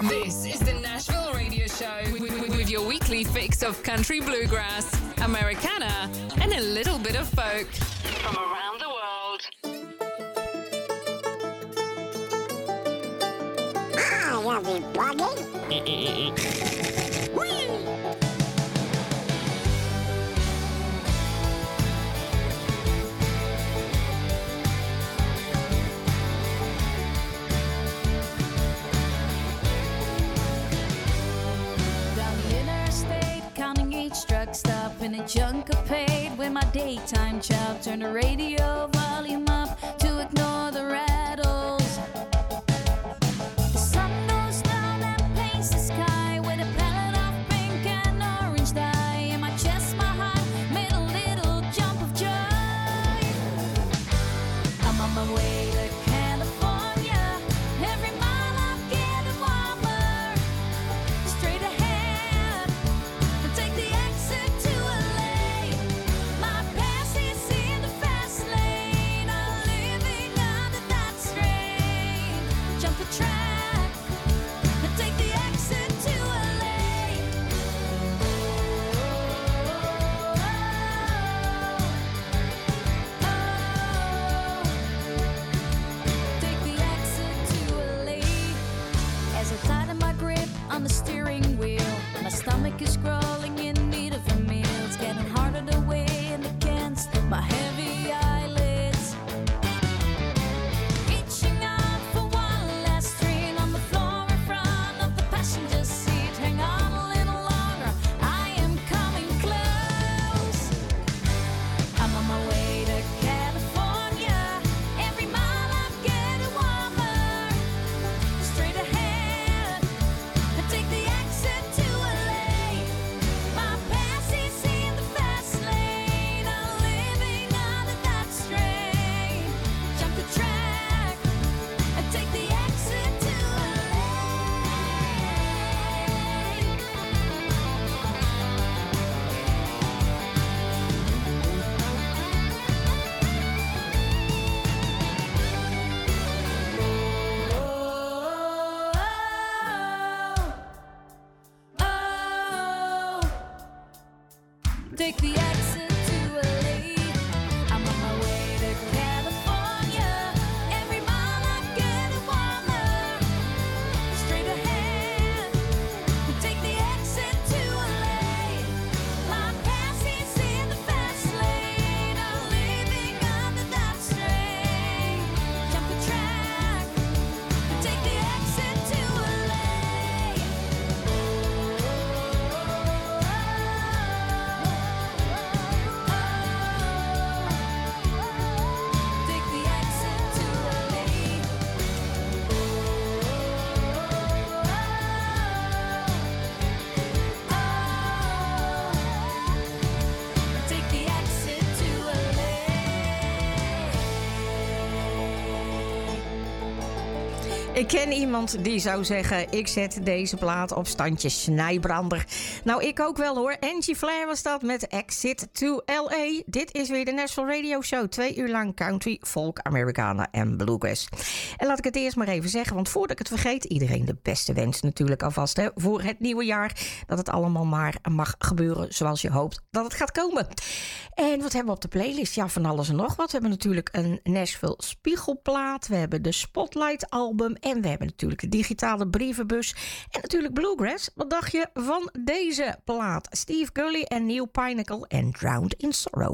This is the Nashville Radio Show with your weekly fix of country bluegrass, Americana, and a little bit of folk from around the world. You'll be bugging. Truck stop in a junkapade with my daytime job. Turn the radio volume up to ignore the rattles. The sun goes down and paints the sky with a palette of pink and orange dye. In my chest, my heart made a little jump of joy. I'm on my way to California. Every mile I'm getting warmer. Straight ahead and take the exit to LA. My past is in the fast lane. I'm living under that strain. Jump the track and take the exit to LA. Take the exit to LA. As I tighten my grip on the steering wheel, my stomach is growling in need of a meal. It's getting harder to weigh in against my heavy eyelids. Reaching out for one last strain on the floor in front of the passenger seat. Hang on a little longer, I am coming close. I'm on my way to California. Every mile I'm getting warmer. Straight ahead and take the exit to LA. My past is in the fast lane. I'm living under that strain. Jump the track and take the exit to LA. Take the exit to LA. I'm on my way to California. Every mile I'm getting warmer. Straight ahead. Take the exit to LA. My past is in the fast lane. I'm living under that strain. Jump the track. Take the exit to LA. Take the exit to LA. Take the exit to LA. Ik ken iemand die zou zeggen, ik zet deze plaat op standje snijbrander. Nou, ik ook wel hoor. Angie Flair was dat met Exit to LA. Dit is weer de Nashville Radio Show. 2 uur lang country, folk, Americana en bluegrass. En laat ik het eerst maar even zeggen, want voordat ik het vergeet, iedereen de beste wens natuurlijk alvast hè, voor het nieuwe jaar. Dat het allemaal maar mag gebeuren zoals je hoopt dat het gaat komen. En wat hebben we op de playlist? Ja, van alles en nog wat. We hebben natuurlijk een Nashville Spiegelplaat. We hebben de Spotlight album. En we hebben natuurlijk de digitale brievenbus. En natuurlijk bluegrass. Wat dacht je van deze plaat? Steve Gully en Neil Pinnacle en Drowned in Sorrow.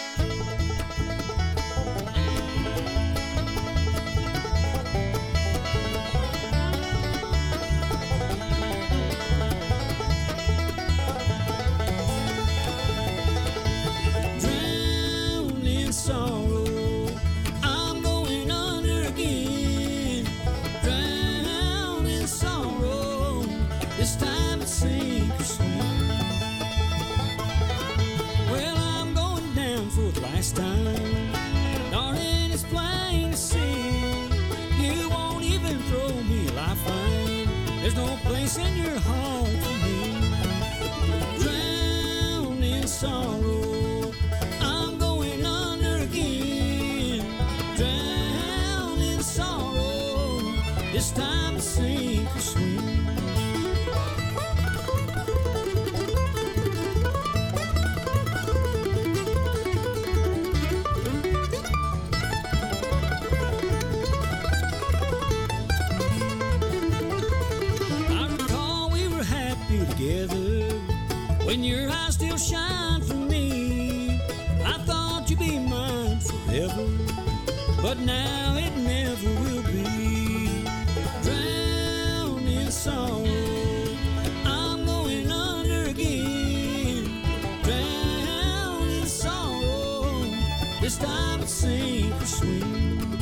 Drowned in sorrow, I'm going under again. Drowned in sorrow, this time it's sink or swim. Well, I'm going down for the last time. Darling, it's plain to see. You won't even throw me a lifeline. There's no place in your heart for me. Drowned in sorrow, I'm going under again. Drowned in sorrow, this time it's sink or swim. when your eyes still shine for me. I thought you'd be mine forever, but now it never will be. Drowned in sorrow, I'm going under again. Drowned in sorrow, this time it's sink or swim.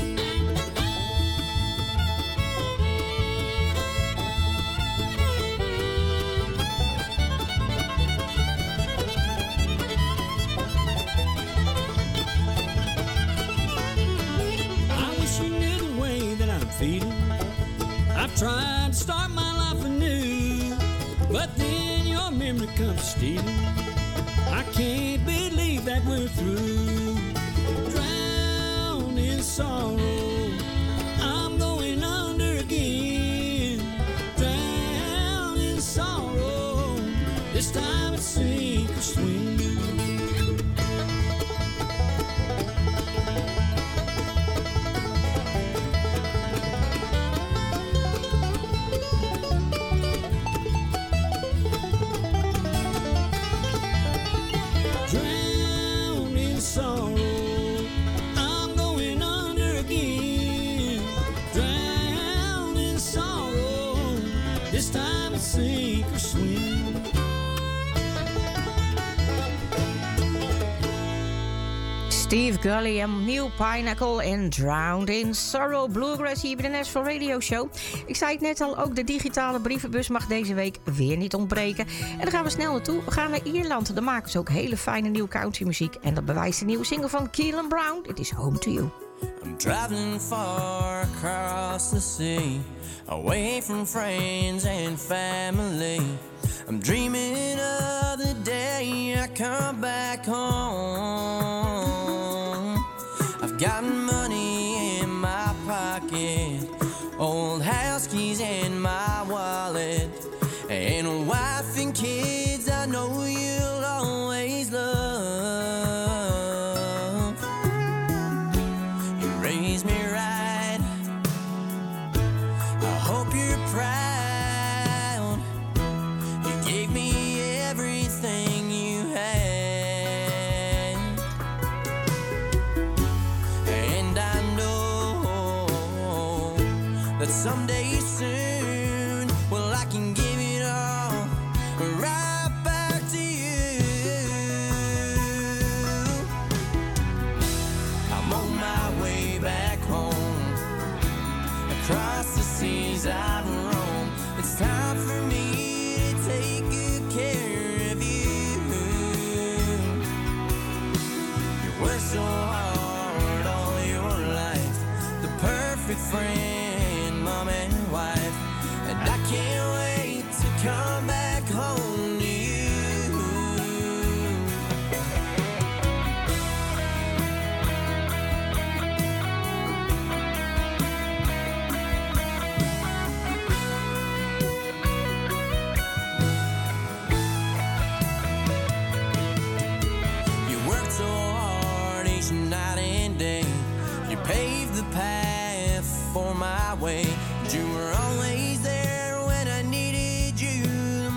I've tried to start my life anew, but then your memory comes stealing. I can't believe that we're through. Drowned in sorrow, I'm going under again. Drowned in sorrow, this time it's sink or swim. Sink or swim. Steve Gully en Neil Pinnacle en Drowned in Sorrow. Bluegrass hier bij de Nashville Radio Show. Ik zei het net al, ook de digitale brievenbus mag deze week weer niet ontbreken. En daar gaan we snel naartoe. We gaan naar Ierland. Daar maken ze ook hele fijne nieuwe countrymuziek. En dat bewijst de nieuwe single van Keelan Brown. It is Home to You. I'm traveling far across the sea, away from friends and family. I'm dreaming of the day I come back home. I've got money in my pocket, old house keys in my wallet, and a wife and kids I know you'll always love. You raised me right, I hope you're proud. You gave me everything you had, and I know that someday soon, well, I can give it all right back to you. I'm on my way back home, across the seas I've roamed. It's time for me to take good care of you. You worked so hard all your life, the perfect friend, mom and wife, and I can't wait to come back home to you. You worked so hard each night and day. You paved the path for my way. You were always there when I needed you the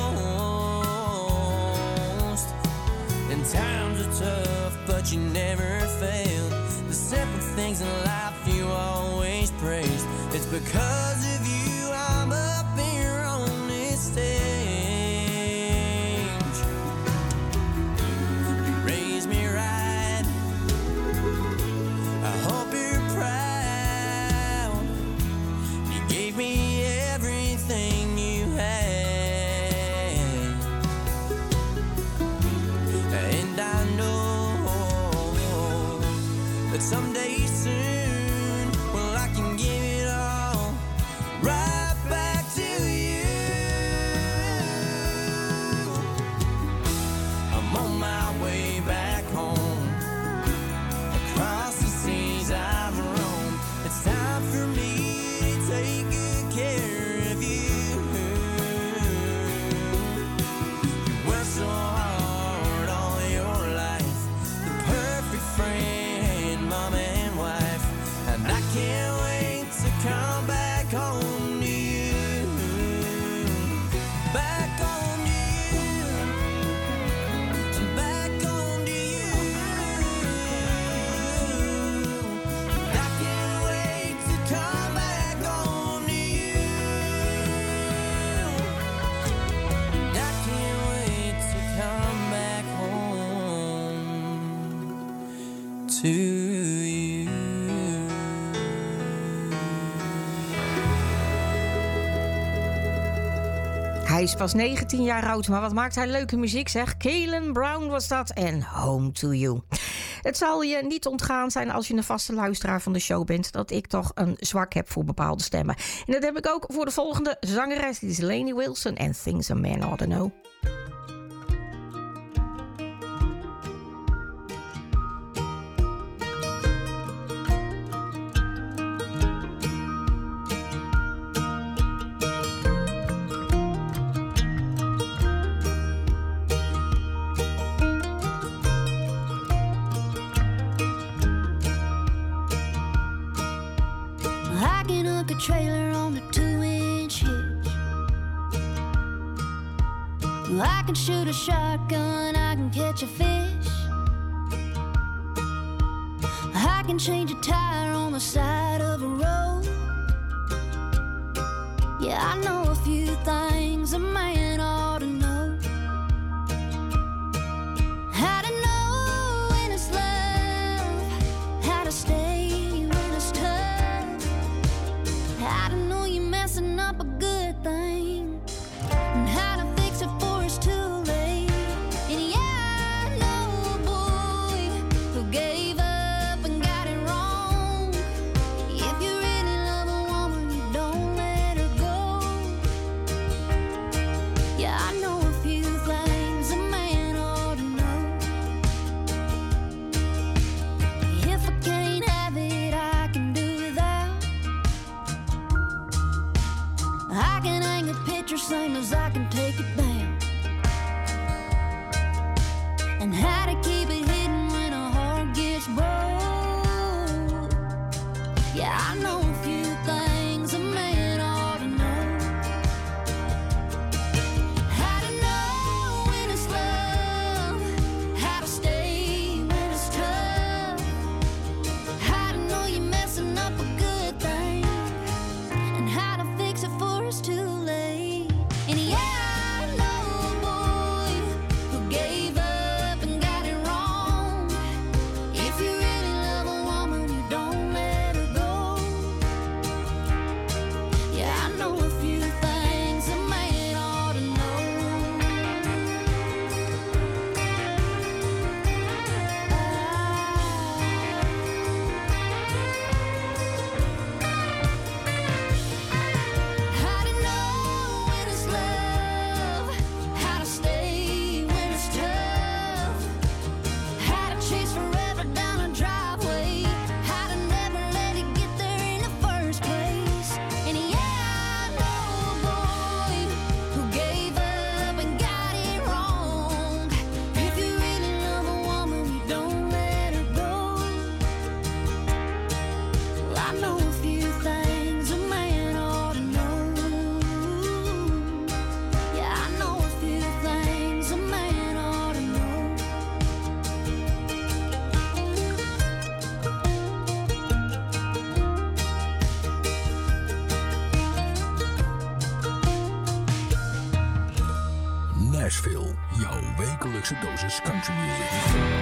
most. And times are tough, but you never failed. The simple things in life you always praised. It's because of you I'm up here on this stage. You raised me right, I hope you're proud. You gave me everything you had, and I know that someday soon, well, I can give it all to you. Hij is pas 19 jaar oud, maar wat maakt hij leuke muziek, zeg. Keelan Brown was dat en Home to You. Het zal je niet ontgaan zijn als je een vaste luisteraar van de show bent, dat ik toch een zwak heb voor bepaalde stemmen. En dat heb ik ook voor de volgende zangeres, die is Lainey Wilson en Things a Man Ought to Know. Trailer on a 2-inch hitch. I can shoot a shotgun, I can catch a fish. I can change a tire on the side of a road. Yeah, I know a few things a man ought to know. How to know when it's love, how to stay when it's tough, how to know you're messing up a good thing, and how to fix it before it's too late. And yeah, I know a boy who gave up and got it wrong. If you really love a woman, you don't let her go. Yeah, I know a few things a man ought to know. If I can't have it, I can do without. I can hang a picture same as I can take it down. And how to keep it hidden when a heart gets broke. Yeah, I know a few things a man ought to know. How to know when it's love, how to stay when it's tough, how to know you're messing up a good thing, and how to fix it before it's too late. And yeah, I know a boy who gave up and got it wrong. If you really love a woman, you don't let her go. Yeah, I know a few things a man ought to know. How to know when it's love, how to stay when it's tough, how to chase forever down a driveway, how to never let it get there in the first place. And yeah, I know a boy who gave up and got it wrong. If you really love a woman, you don't let her go. Well, I know a few things a man ought to know. Yeah, I know a few things a man ought to know. Nashville, jouw wekelijkse dosis country music.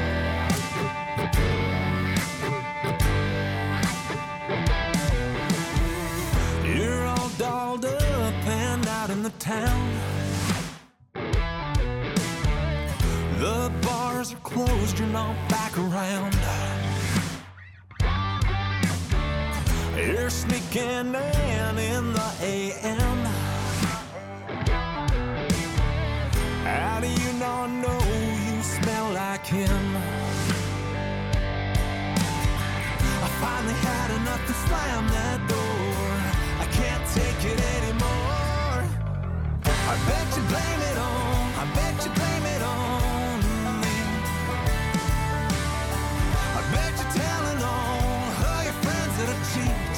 You're all dolled up and out in the town. The bars are closed, you're not back around. You're sneaking in the AM. How do you not know you smell like him? I finally had enough to slam that door. I can't take it anymore. I bet you blame it on, I bet you blame it on me. I bet you're telling all your friends that I cheat.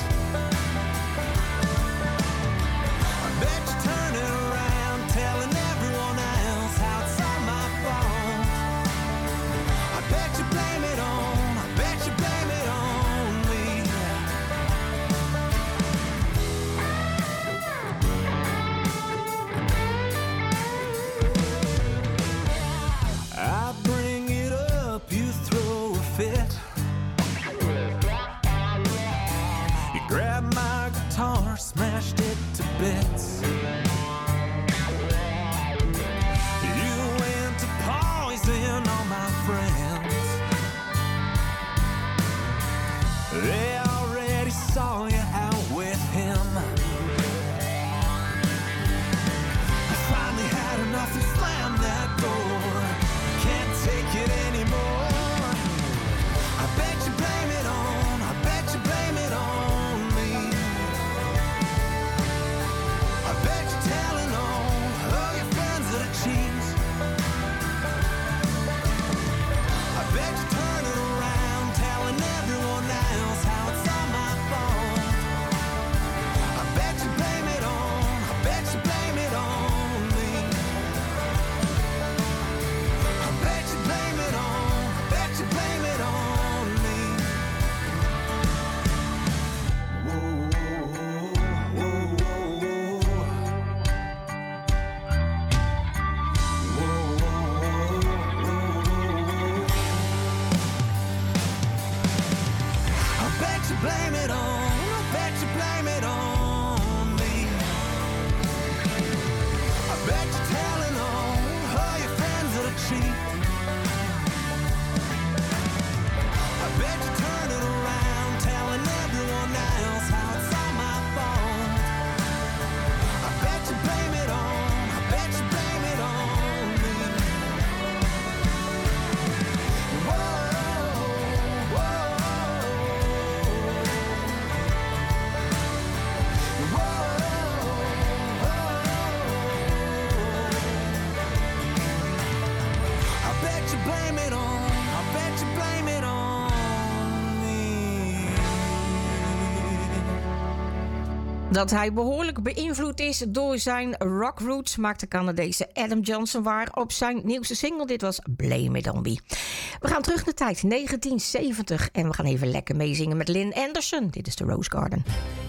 I bet you turn it around, telling everyone else how it's all my fault. I bet you blame it on, I bet you blame it on me. Dat hij behoorlijk beïnvloed is door zijn rock roots maakt de Canadese Adam Johnson waar op zijn nieuwste single. Dit was Blame It On Me. We gaan terug naar tijd 1970 en we gaan even lekker meezingen met Lynn Anderson. Dit is de Rose Garden.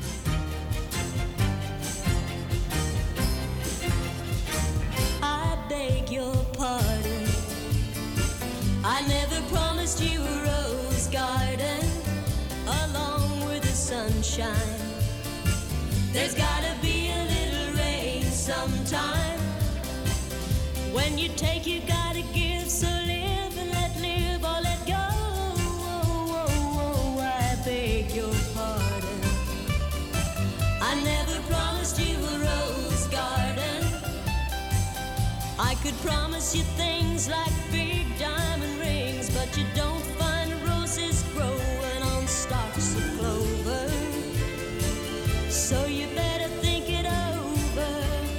I beg your pardon. I never promised you a rose garden along with the sunshine. There's gotta be a little rain sometime. When you take, you gotta give. So live and let live or let go. I beg your pardon. I never promised you a rose garden. I could promise you things like big diamond rings, but you don't find roses growing on stalks of clover. So you better think it over.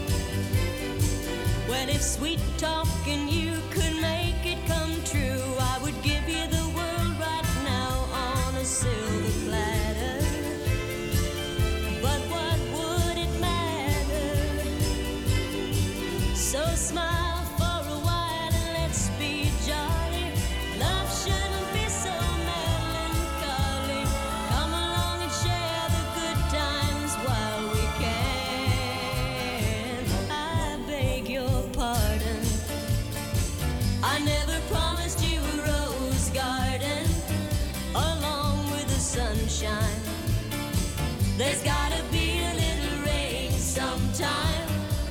Well, if sweet talking you could make it come true, I would give you the world right now on a silver platter. But what would it matter? So smile for a while and let's be jolly. Love shouldn't be so melancholy. Come along and share the good times while we can. I beg your pardon. I never promised you a rose garden along with the sunshine. There's gotta be a little rain sometime.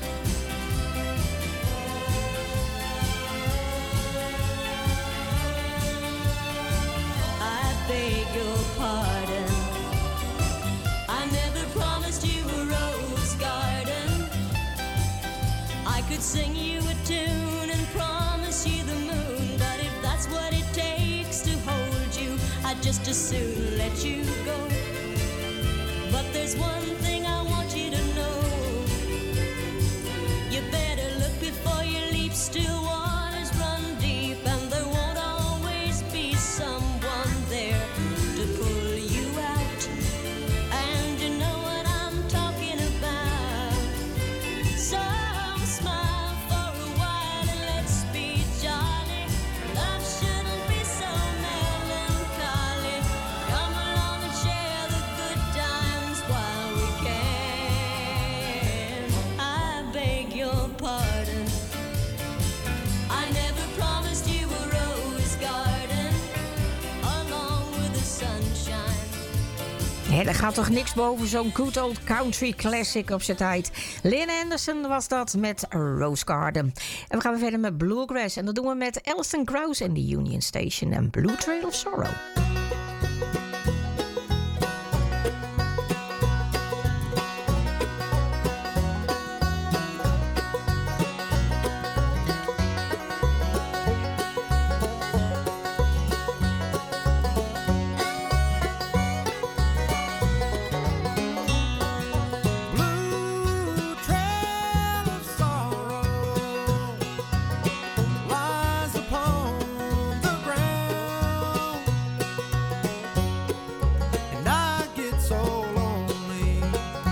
I beg your pardon. I never promised you a rose garden. I could sing you a tune and promise you the moon, but if that's what it takes to hold you, I'd just as soon let you go. But there's one thing I want you to know. You better look before you leap. Still waters run deep, and there won't always be someone there to pull you out. And you know what I'm talking about. So smile for a while and let's be jolly. Love shouldn't be so melancholy. Come along and share the good times while we can. I beg your pardon. I never promised you a rose garden along with the sunshine. Ja, er gaat toch niks boven zo'n good old country classic op zijn tijd. Lynn Anderson was dat met Rose Garden. En we gaan weer verder met Bluegrass. En dat doen we met Alison Krauss en de Union Station en Blue Trail of Sorrow. Blue trail of sorrow lies upon the ground, and I get so lonely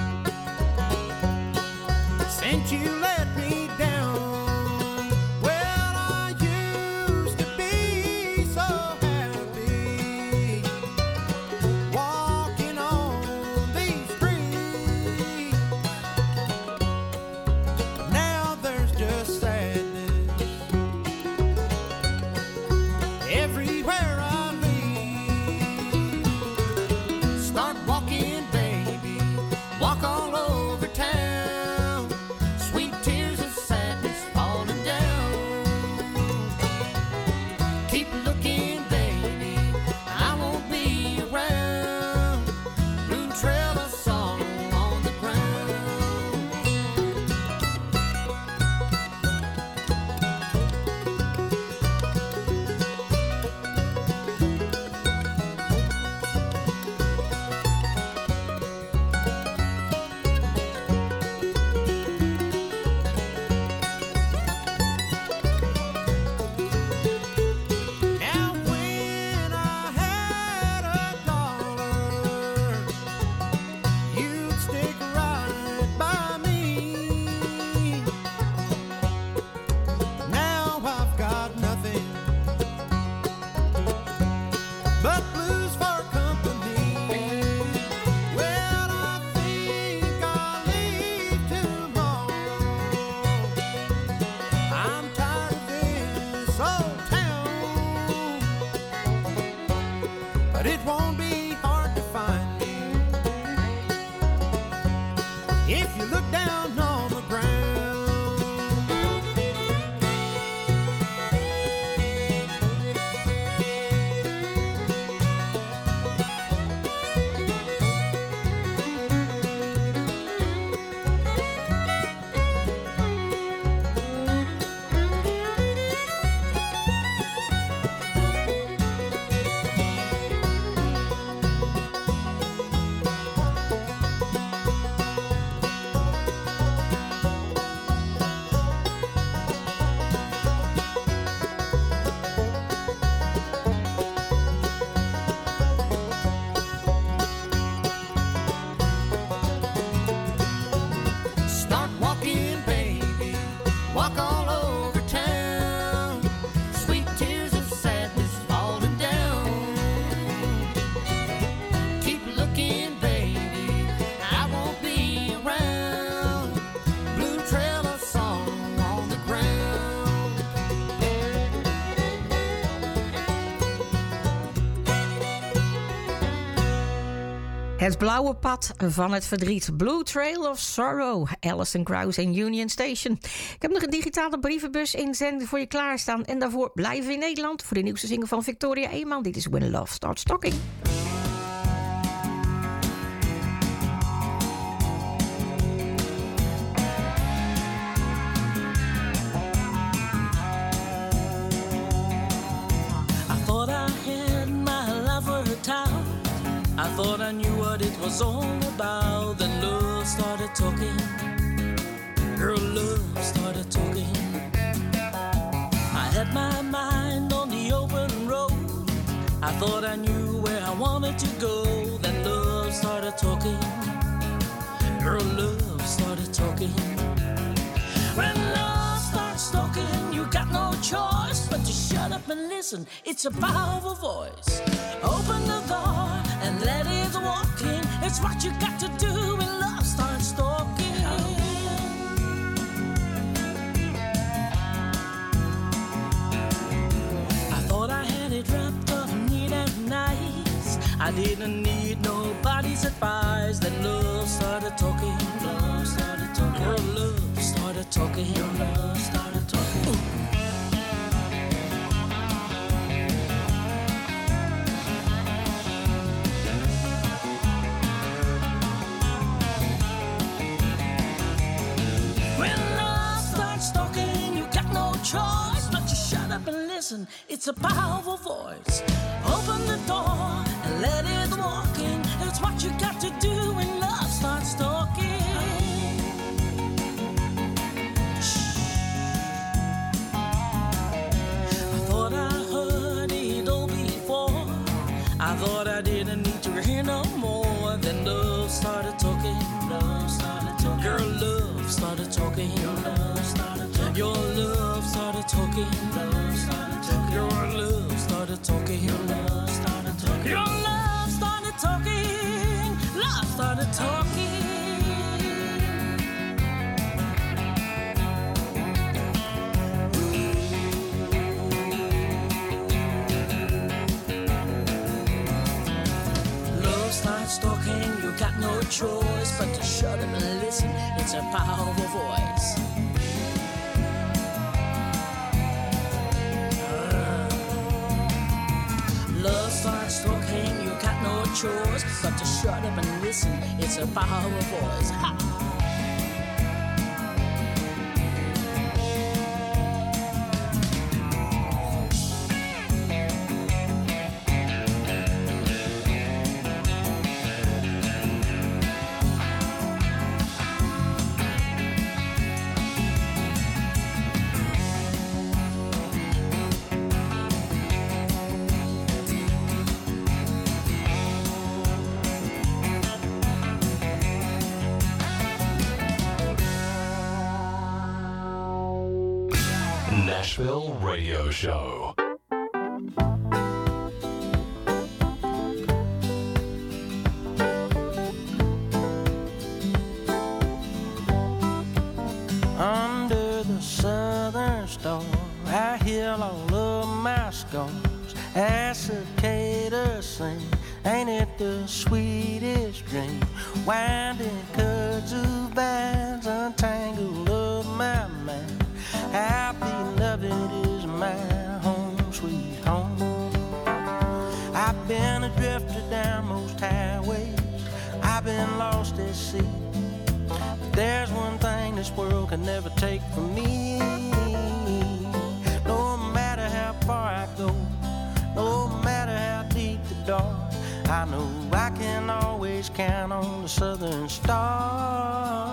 since you let me down. Well, I used to be so happy walking on these streets. Now there's just sadness everywhere I lead. Start walking, baby, walk all over town. Sweet Het blauwe pad van het verdriet. Blue Trail of Sorrow. Alison Krauss en Union Station. Ik heb nog een digitale brievenbus inzending voor je klaarstaan. En daarvoor blijven we in Nederland voor de nieuwste single van Victoria Eenman. Dit is When Love Starts Talking. I thought I knew what it was all about. Then love started talking. Girl, love started talking. I had my mind on the open road. I thought I knew where I wanted to go. Then love started talking. Girl, love started talking. When love starts talking, you got no choice but to shut up and listen. It's a powerful voice. Open the door and let it walk in. It's what you got to do when love starts talking. I thought I had it wrapped up neat and nice. I didn't need nobody's advice. Then love started talking. Love started talking. Girl, love started talking. Love started talking. Ooh. Choice, but you shut up and listen. It's a powerful voice. Open the door and let it walk in. It's what you got to do when love starts talking. Shh. I thought I heard it all before. I thought I didn't need to hear no more. Then love started talking. Love started talking. Girl, love started talking. Your love started talking. Your love started talking. Love started talking. Your love started talking. Your love started talking. Your love started talking. Love started talking. Love starts talking. You got no choice but to shut up and listen. It's a powerful voice. Love starts talking, you got no choice but to shut up and listen. It's a powerful voice. Ha! Nashville Radio Show. Under the southern star, I heal all of my scars. As cicadas sing, ain't it the sweetest dream? Winding cuts of vines untangle of my mind. Happy beloved is my home, sweet home. I've been a drifter down most highways. I've been lost at sea. But there's one thing this world can never take from me. No matter how far I go, no matter how deep the dark, I know I can always count on the southern star.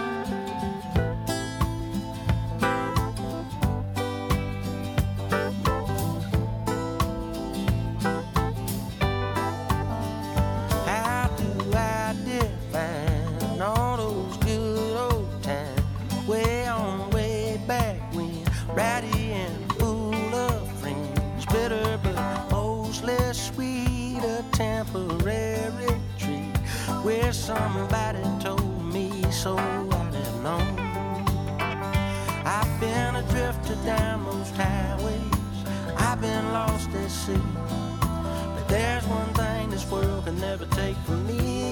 Temporary treat where somebody told me so I'd have known. I've been a drifter down most highways. I've been lost at sea. But there's one thing thing this world can never take from me.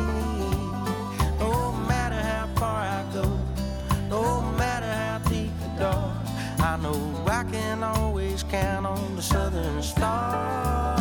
No matter how far I go, no matter how deep the dark, I know I can always count on the Southern Star.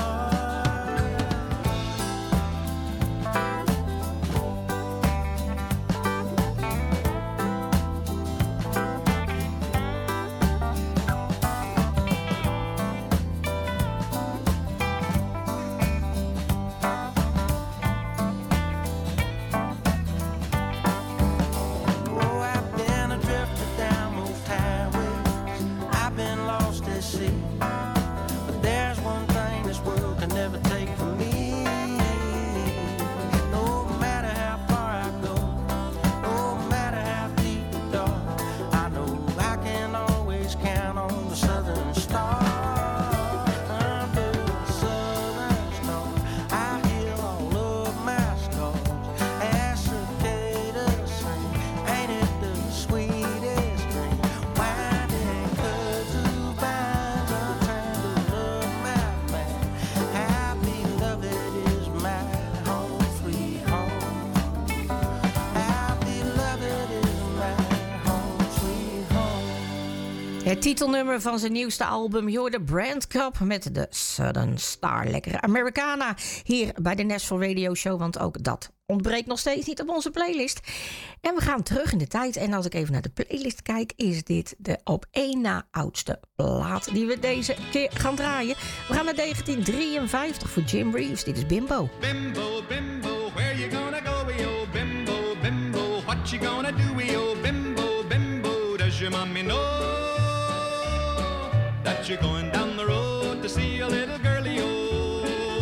Het titelnummer van zijn nieuwste album, je hoorde Brand Cup met de Southern Star. Lekkere Americana hier bij de Nashville Radio Show, want ook dat ontbreekt nog steeds niet op onze playlist. En we gaan terug in de tijd en als ik even naar de playlist kijk, is dit de op één na oudste plaat die we deze keer gaan draaien. We gaan naar 1953 voor Jim Reeves. Dit is Bimbo. Bimbo, Bimbo, where you gonna go, yo? Bimbo, Bimbo, what you gonna do, yo? Bimbo, Bimbo, does your mommy know that you're going down the road to see a little girlie, oh?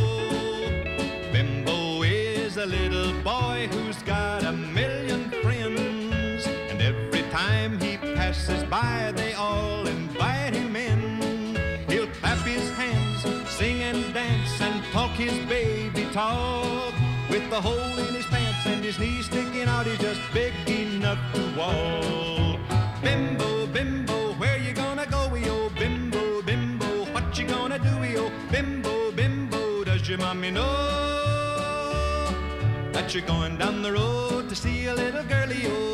Bimbo is a little boy who's got a million friends, and every time he passes by, they all invite him in. He'll clap his hands, sing and dance, and talk his baby talk. With the hole in his pants and his knees sticking out, he's just big enough to walk. Bimbo, Bimbo, where you gonna go, yo? Bimbo, Bimbo, what you gonna do, yo? Bimbo, Bimbo, does your mommy know that you're going down the road to see a little girlie, yo?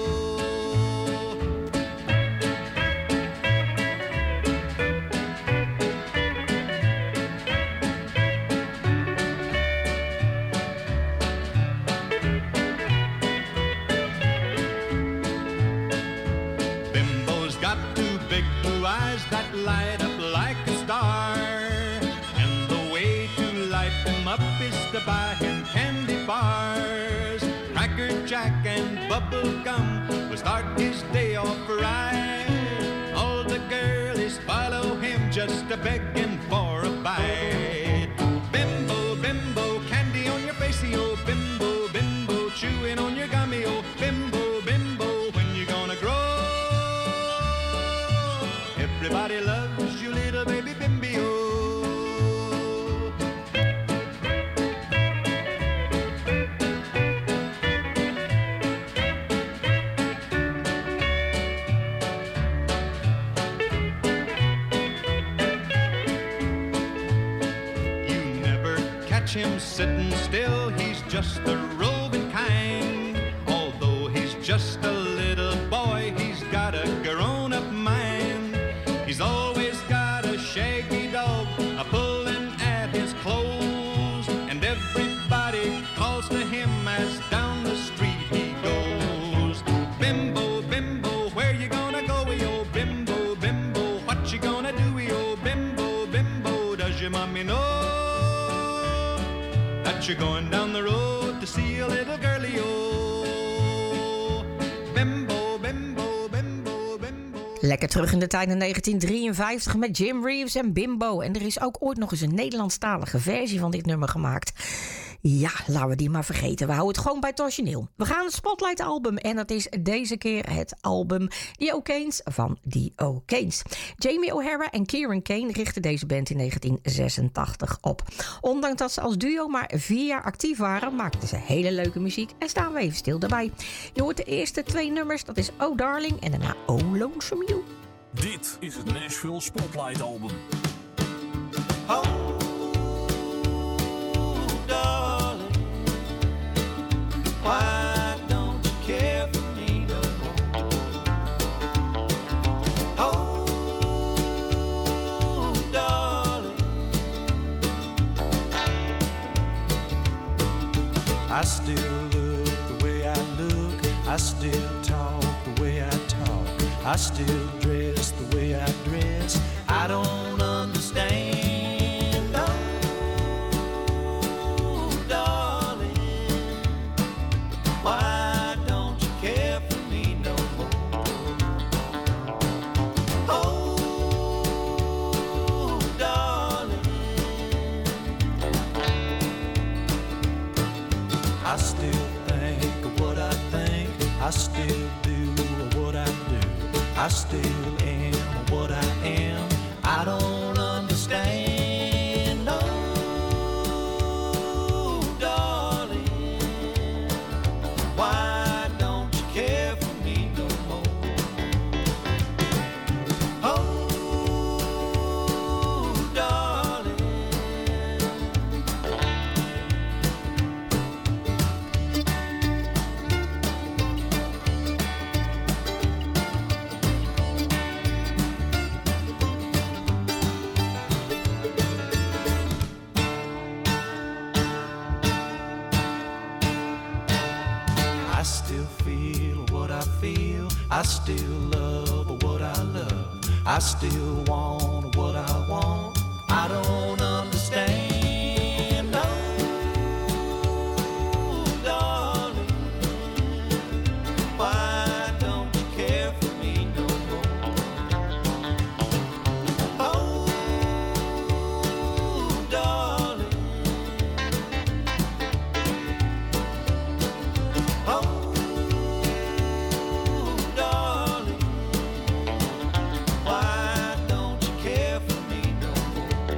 Eyes that light up like a star, and the way to light them up is to buy him candy bars. Cracker Jack and bubble gum will start his day off right. All the girlies follow him just a begging for a bite. Bimbo, Bimbo, candy on your face, oh. Bimbo, Bimbo, chewing on your gummy, oh. Bimbo, Bimbo, when you gonna grow? Everybody loves you, little baby Bimbio. You never catch him sitting still, he's just a roving kind. Although he's just a little boy, he's got a grown-up mind. He's always got a shaggy dog a-pulling at his clothes, and everybody calls to him as down the street he goes. Bimbo, Bimbo, where you gonna go, yo? Bimbo, Bimbo, what you gonna do, yo? Bimbo, Bimbo, does your mommy know that you're going down the road to see a little girlie, yo? Bimbo, Bimbo, Bimbo, Bimbo. Lekker terug in de tijd naar 1953 met Jim Reeves en Bimbo. En er is ook ooit nog eens een Nederlandstalige versie van dit nummer gemaakt. Ja, laten we die maar vergeten. We houden het gewoon bij het origineel. We gaan het Spotlight album en dat is deze keer het album The O'Kanes van The O'Kanes. Jamie O'Hara en Kieran Kane richtten deze band in 1986 op. Ondanks dat ze als duo maar 4 jaar actief waren, maakten ze hele leuke muziek en staan we even stil daarbij. Je hoort de eerste 2 nummers, dat is Oh Darling en daarna Oh Lonesome You. Dit is het Nashville Spotlight album. Oh, darling. I still look the way I look. I still talk the way I talk. I still dress the way I dress. I don't understand, oh, darling, why don't you care for me no more? Oh, darling, I still think of what I think. I still do what I do. I still am what I am. I don't understand, oh, darling, why don't you care for me no more? Oh, darling. I still feel what I feel. I still love what I love. I still want what I want. I don't understand, no, darling, why don't you care for me no more? Oh, darling, oh, darling, why don't you care for me no more?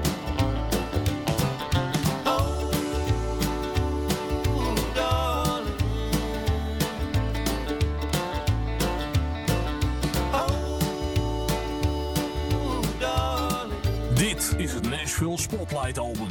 Oh, darling, oh, darling. Dit is het Nashville Spotlight album.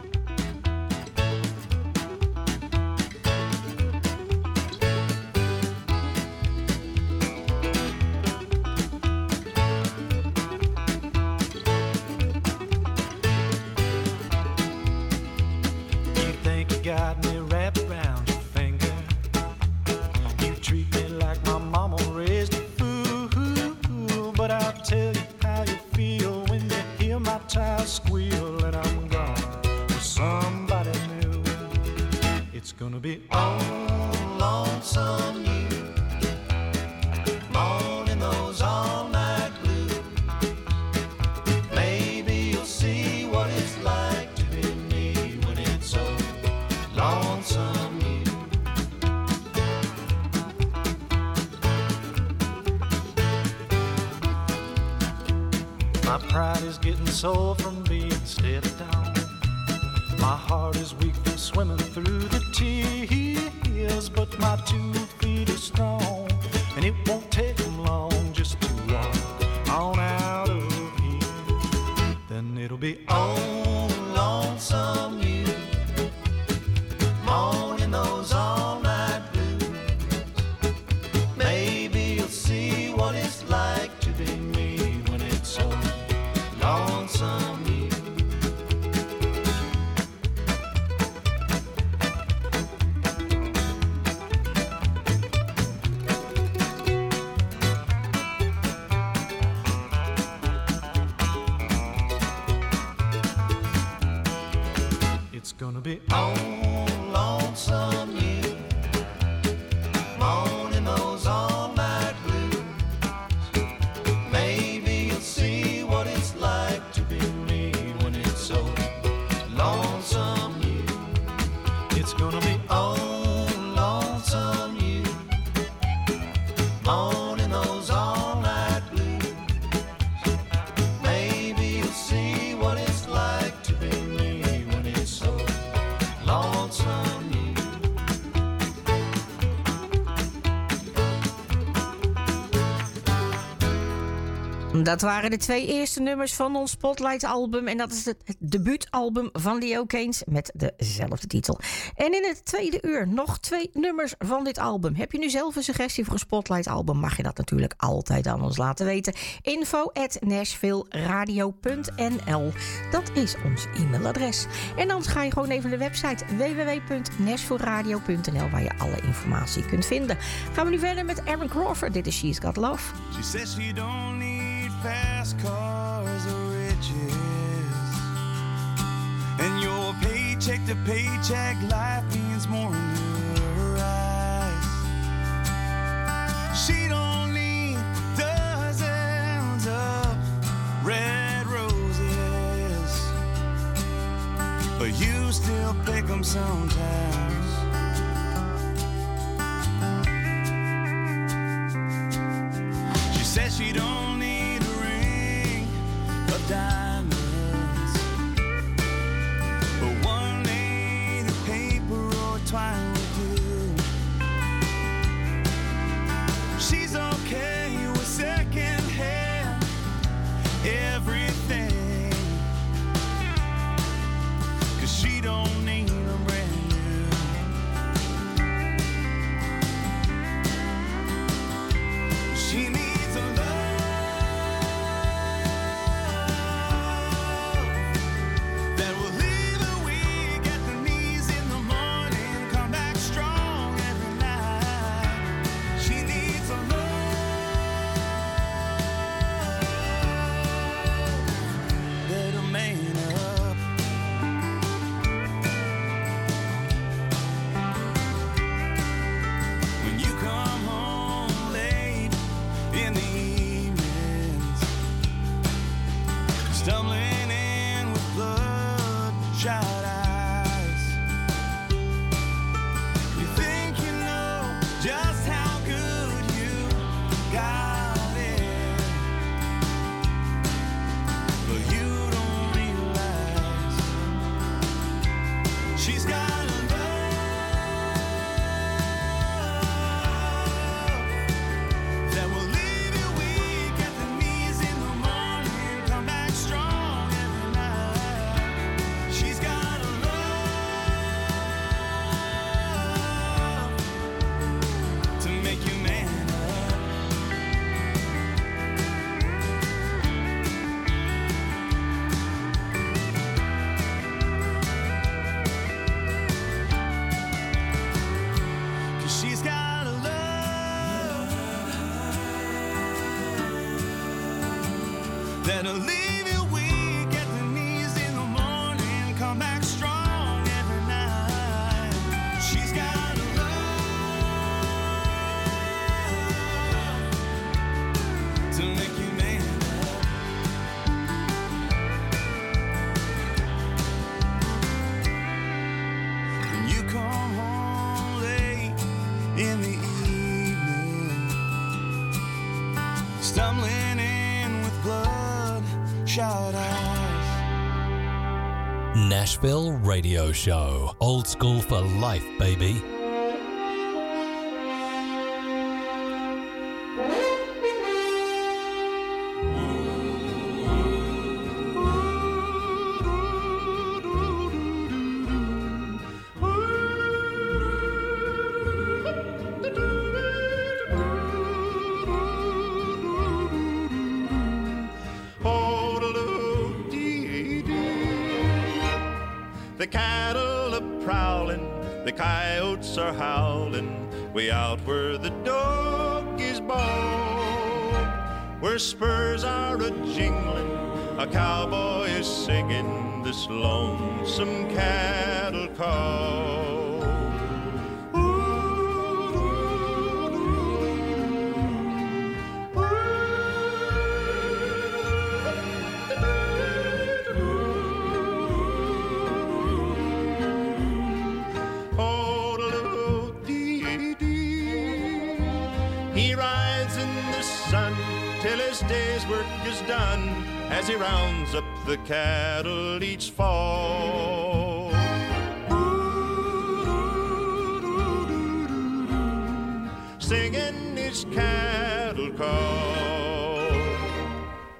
You think you got me wrapped around your finger. You treat me like my mama raised a fool. But I'll tell you how you feel when you hear my child squeal and I'm gone with somebody new. It's gonna be on lonesome you, moaning those all-night blues. Maybe you'll see what it's like to be me when it's so lonesome you. My pride is getting sore from being steady down. My heart is weak from swimming through the tears, but my 2 feet are strong, and it won't take them long just to walk on out of here. Then it'll be on lonesome you, moaning those all-night blues. Maybe you'll see what it's like to be me when it's so lonesome you. It's gonna be on lonesome you, moaning those all-night blues. Maybe you'll see what it's like to be me when it's so lonesome you. It's gonna be on lonesome you, moaning those all-night blues. Maybe you'll see what it's like to be me when it's so lonesome. Dat waren de 2 eerste nummers van ons Spotlight-album. En dat is het debuutalbum van Leo Keynes met dezelfde titel. En in het tweede uur nog 2 nummers van dit album. Heb je nu zelf een suggestie voor een Spotlight-album? Mag je dat natuurlijk altijd aan ons laten weten. info@nashvilleradio.nl. Dat is ons e-mailadres. En dan ga je gewoon even naar de website www.nashvilleradio.nl, waar je alle informatie kunt vinden. Gaan we nu verder met Aaron Crawford. Dit is She's Got Love. She says she don't need fast cars or riches, and your paycheck to paycheck life means more in your eyes. She don't need dozens of red roses, but you still pick them sometimes. She says she don't need a ring of diamonds, but one made of paper or twine would do. She's okay with second-hand everything, 'cause she don't need them brand new. She needs a love that will leave her weak at the knees in the morning, come back strong every night. She needs a love that'll man up. When you come home late in the evenings, stumbling in with bloodshot eyes, you think you know just how good you got it, but you don't realize she's got a that will leave you weak at the knees in the morning, come back strong every night. She's got a love to make you man up. Cause she's got a love that'll leave you weak at the knees in the morning, come back strong every night. She's got a love to make you man up. When you come home late in the evening, stumbling in with bloodshot eyes. Nashville Radio Show. Old school for life, baby. The cattle are prowling, the coyotes are howling, way out where the dog is bone. Where spurs are a-jingling, a cowboy is singing this lonesome cattle call. He rides in the sun till his day's work is done, as he rounds up the cattle each fall. Singing his cattle call.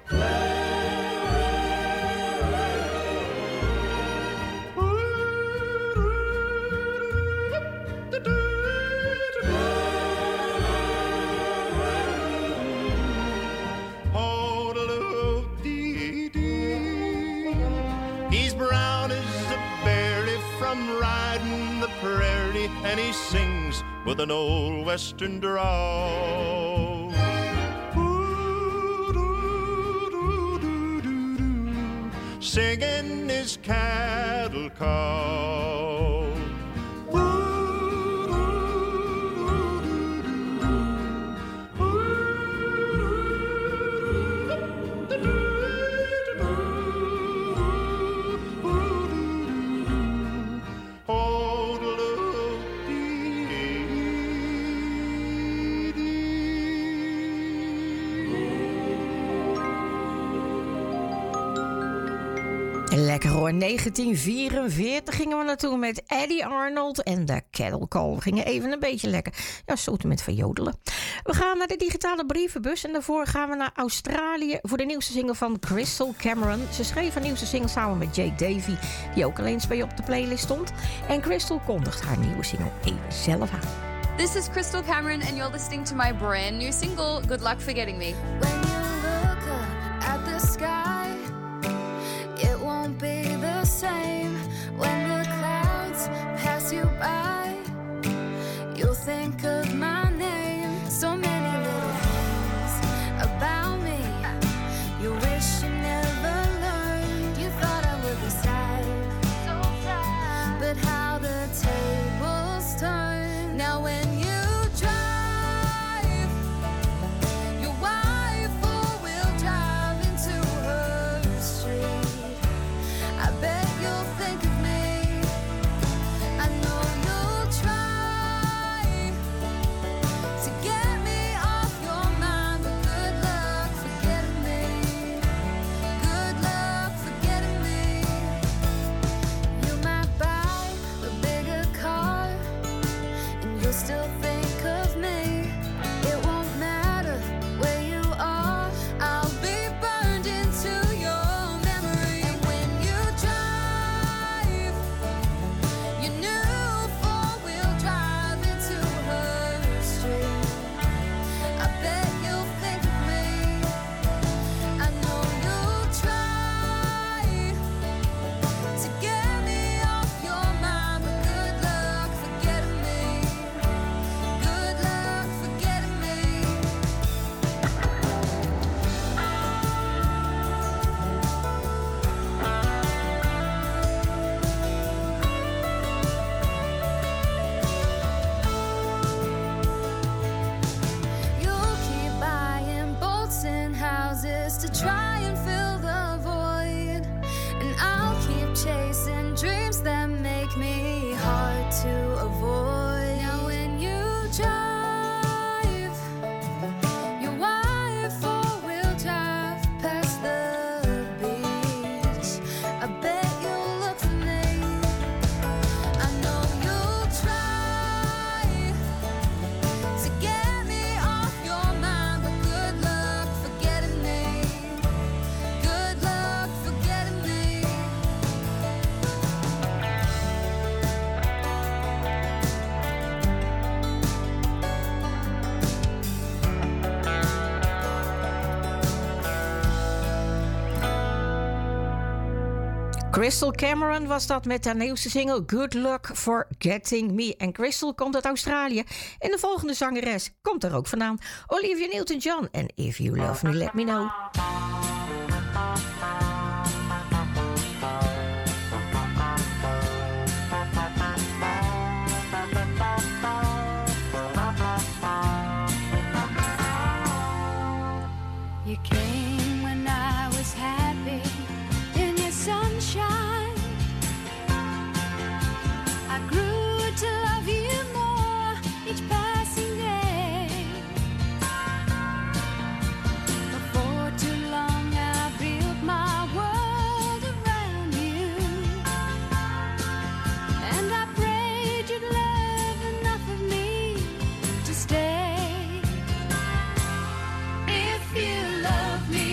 prairie and he sings with an old western drawl. Singing his cattle call. Lekker hoor, 1944 gingen we naartoe met Eddie Arnold en de Cattle Call. We gingen even een beetje lekker, ja, soorten met van jodelen. We gaan naar de digitale brievenbus en daarvoor gaan we naar Australië voor de nieuwste single van Crystal Cameron. Ze schreef haar nieuwste single samen met Jake Davy, die ook al eens bij op de playlist stond. En Crystal kondigt haar nieuwe single even zelf aan. This is Crystal Cameron and you're listening to my brand new single, Good Luck Forgetting Me. When you look up at the sky, it won't be the same. When the clouds pass you by, you'll think of my name. So many little things about me you wish you never learned. You thought I would be sad, so sad, but how the tables turn. Now when you to try and fill the void, and I'll keep chasing dreams that make me hard to avoid. Now when you drive your white four-wheel drive past the beach, I bet you'll look for me. I know you'll try to get me off your mind, but good luck forgetting me. Good luck forgetting me. Crystal Cameron was dat met haar nieuwste single Good Luck Forgetting Me. En Crystal komt uit Australië. En de volgende zangeres komt er ook vandaan. Olivia Newton-John en If You Love Me, Let Me Know. You came when I was happy in your sunshine. I grew to love you more each passing day. Before too long I built my world around you, and I prayed you'd love enough of me to stay. If you love me,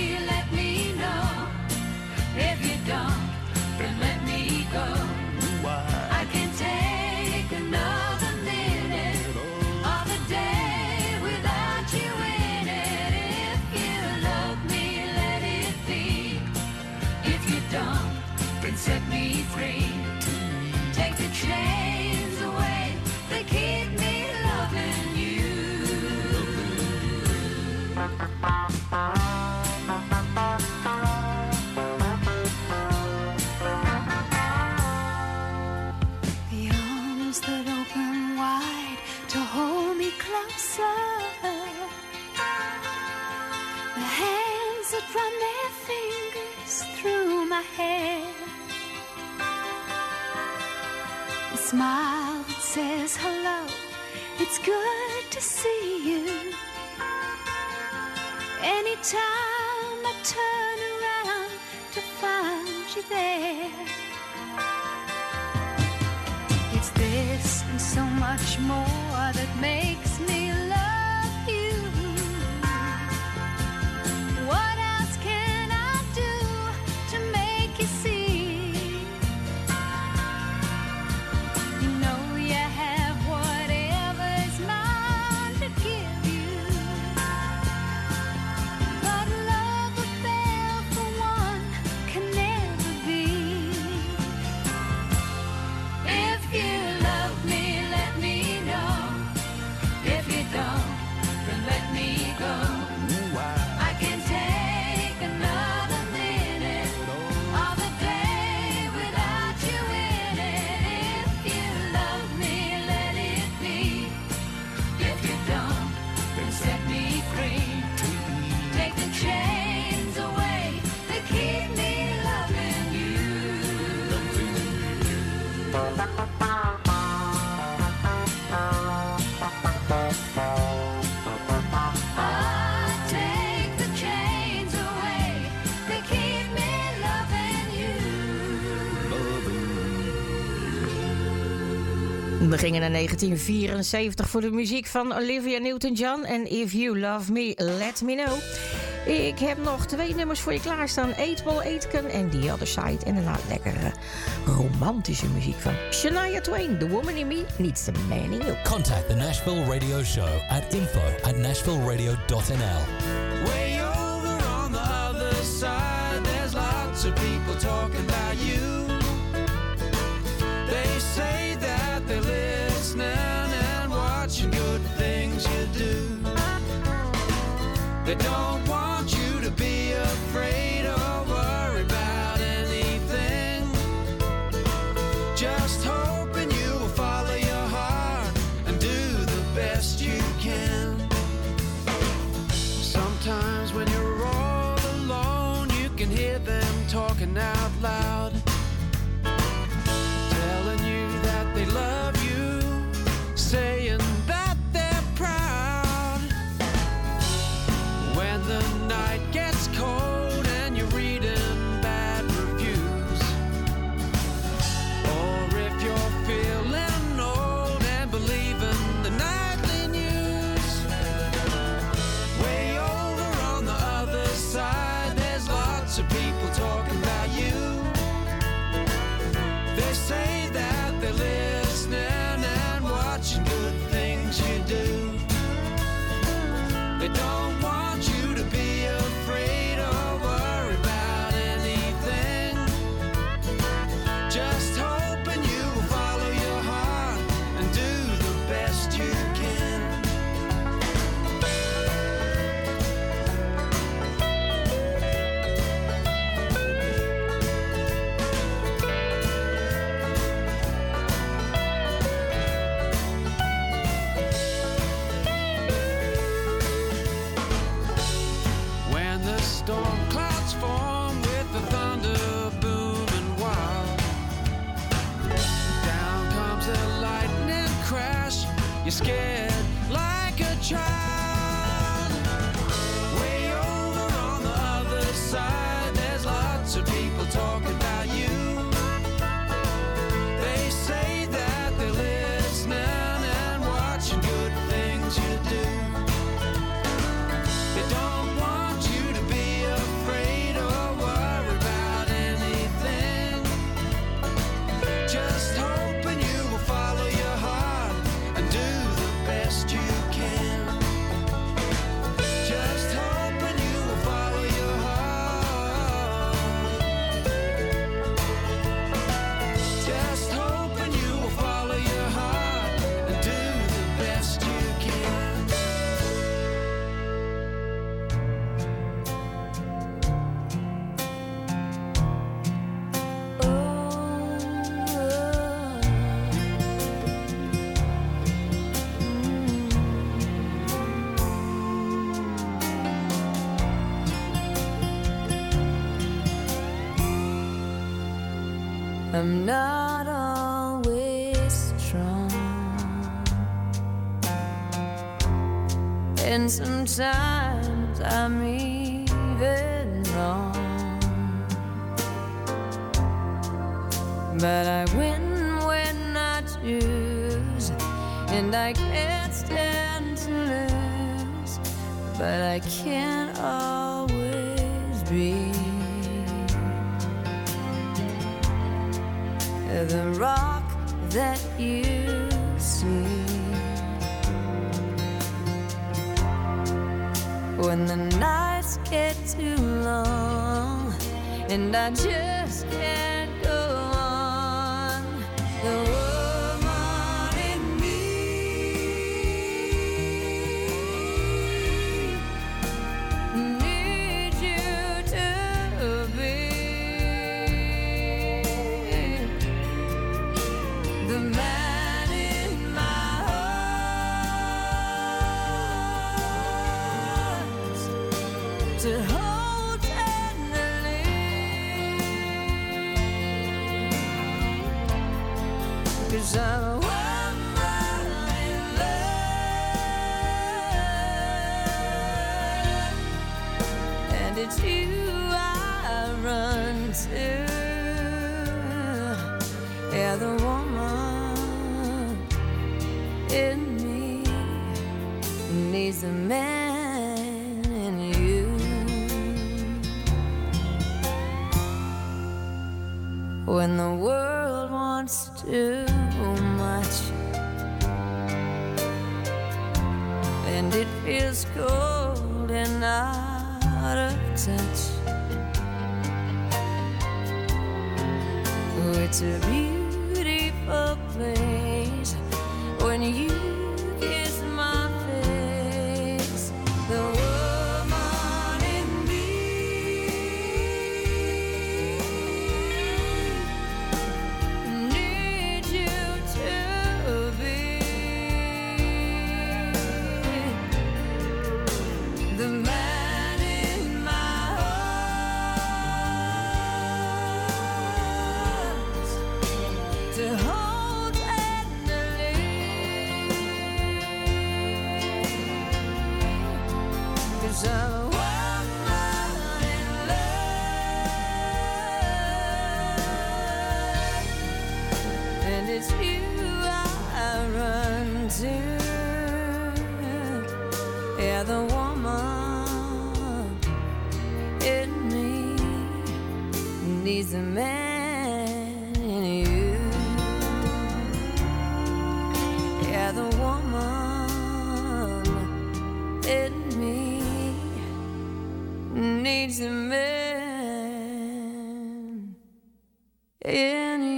that run their fingers through my hair. A smile that says hello, it's good to see you. Anytime I turn around to find you there. It's this and so much more that makes me love you. What else can I do to make you see? You know you have whatever's mine to give you. But love affair for one can never be. If you love me, let me know. If you don't, then let me go. I can take another minute or the day without you in it. If you love me, let it be. If you don't, then set me free. Take the chains away that keep me loving you. Take the chains away that keep me loving you. We gingen naar 1974 voor de muziek van Olivia Newton-John en If You Love Me, Let Me Know. Ik heb nog 2 nummers voor je klaarstaan. 8-Ball Aitken en The Other Side. En daarna lekkere romantische muziek van Shania Twain. The Woman in Me Needs the Man in You. Contact the Nashville Radio Show at info@nashvilleradio.nl. Way over on the other side, there's lots of people talking about you. They say that they're listening and watching good things you do. They don't want you to be afraid or worry about anything. Just hoping you will follow your heart and do the best you can. Sometimes when you're all alone, you can hear them talking out loud, telling you that they love you, saying that they're proud. When the night gets cold and you're reading bad reviews, or if you're feeling old and believing the nightly news, way over on the other side, there's lots of people talking about you. They say that they're listening and watching good things you do. They don't want you to be afraid or worry about anything. Just hoping you will follow your heart and do the best you can. When the storm clouds form with the thunder booming wild, down comes a lightning crash, you're scared like a child. Way over on the other side, there's lots of people talking about you. They say that they're listening and watching good things you do. They don't want you to be afraid or worry about anything. Just hoping you will follow your heart and do the best you can. I'm not always strong, and sometimes I'm even wrong, but I win when I choose, and I can't stand to lose, but I can't always be the rock that you see. When the nights get too long and I just can't go on, the woman in me needs you to be the man in my heart to hold tenderly, 'cause I'm a woman in love, and it's you I run to. Yeah, the woman in me needs a man in you. When the world wants too much and it feels cold and out of touch, it's a beautiful place when you kiss my face. The woman in me needs you to be the man in my heart to hold tenderly, 'cause I'm a woman in love, and it's you I run to. Yeah, the woman in me needs a man in you. Yeah, the woman in me needs a man in you.